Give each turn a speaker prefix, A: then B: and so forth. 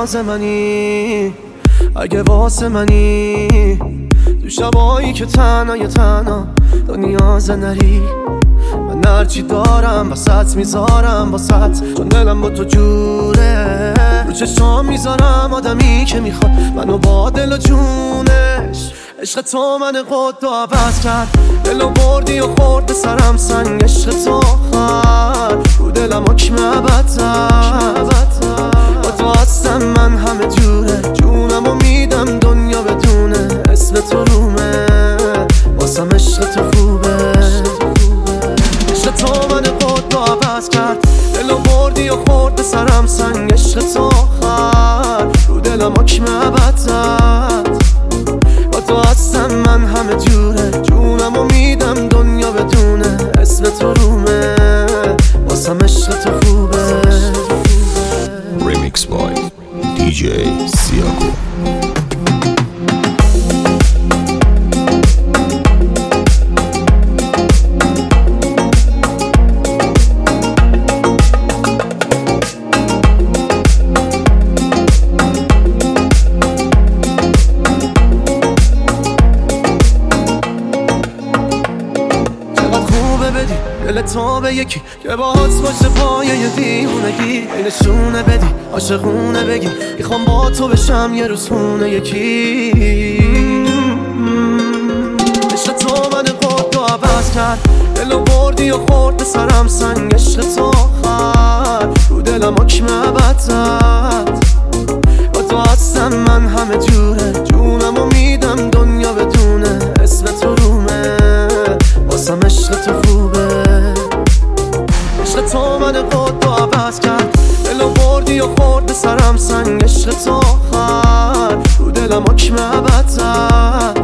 A: نیاز منی، اگه واسه منی تو شبایی که تنها تو نیاز نری. من هرچی دارم واسط میذارم واسط، چون دلم با تو جوره. رو چشام میذارم آدمی که میخواد منو با دل و جونش. عشق تو من قد و عوض کرد، دلو بردی و خورد به سرم سنگ. عشق تو آخر رو دلم حکم ابد با تو هستم من همه جوره. جونمو میدم دنیا بدونه اسم تو رومه، واسم عشق تو خوبه. عشق تو من قد و عوض کرد، دلو بردی و خورد به سرم سنگ. عشق تو آخر رو دلم حکم ابد با تو هستم من همه جوره. جونمو میدم دنیا بدونه اسم تو رومه، واسم عشق تو خوبه.
B: Remix by DJ Siago.
A: دل تو به یکی که باهات باشه پایه یه دیوونگی، نشونه بدی عاشقونه بگی میخوام با تو بشم یه روز خونه یکی. عشق تو من قد و عوض کرد، دلو بردی و خورد به سرم سنگ. عشق تو آخر رو دلم حکم ابد با تو هستم من همه جوره. جونمو میدم دنیا بدونه اسم تو رومه، واسم عشق تو خوبه. عشق تو من قد و عوض کرد، دلو بردی و خورد به سرم سنگ. عشق تو آخر رو دلم حکم ابد